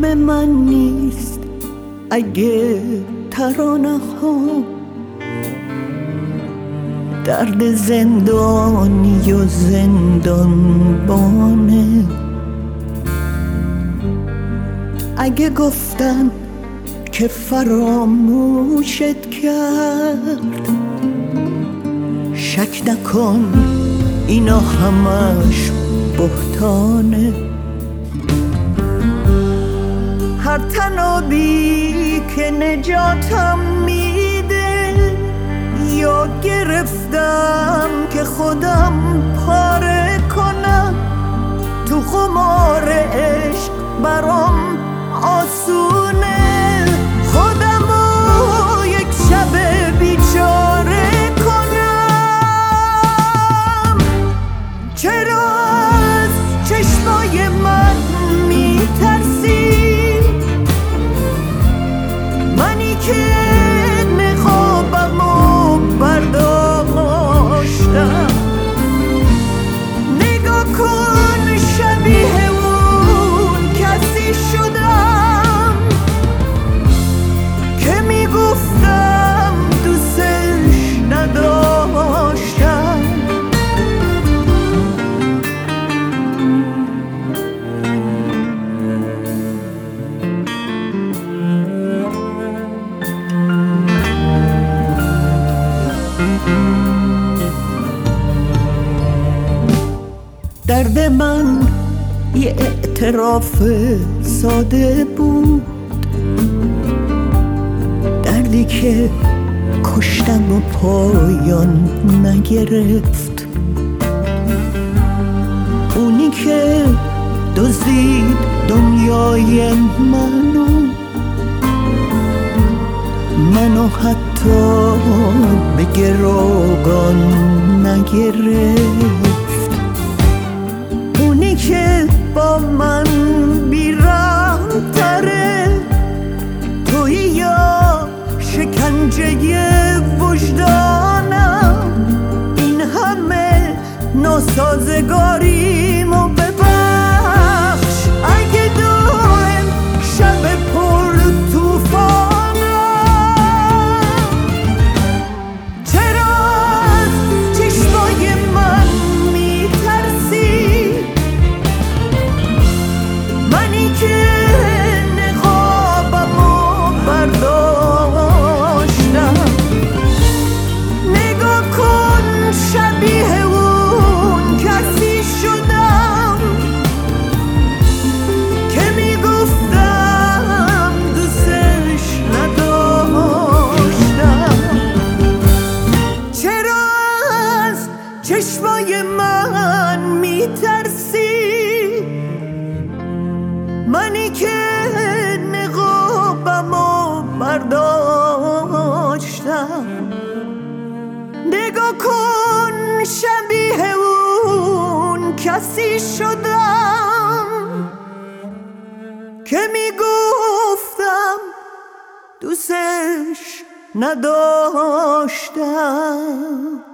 کام من نیست اگه ترانه ها درد زندانی و زندانبانه. اگه گفتن که فراموشت کرد، شک نکن اینا همش بهتانه. هر تنابی که نجاتم میده یا گرفتم که خودم پاره کنم، تو قمار عشق برام آسونه خودمو یک شب بیچاره کنم. چرا از چشمای من میترسی؟ منی که نقابمو برداشتم. نگاه کن شبیه اون کسی شدم که میگفتم دوستش نداشتم. درد من یه اعتراف ساده بود، دردی که کشتم و پایان نگرفت. اونی که دزدید دنیای منو حتی به گروگان نگرفت. اونی که با من بی‌رحم تره، تویی یا شکنجه وجدانم. این همه ناسازگاریمو ببخش اگه دائم شب پر طوفانم. چرا از چشمای من میترسی؟ منی که نقابمو برداشتم. نگاه کن شبیه اون کسی شدم که میگفتم دوستش نداشتم. چرا از چشمای من میترسی؟ منی که نقابمو برداشتم. نگاه کن شبیه اون کسی شدم که میگفتم دوستش نداشتم.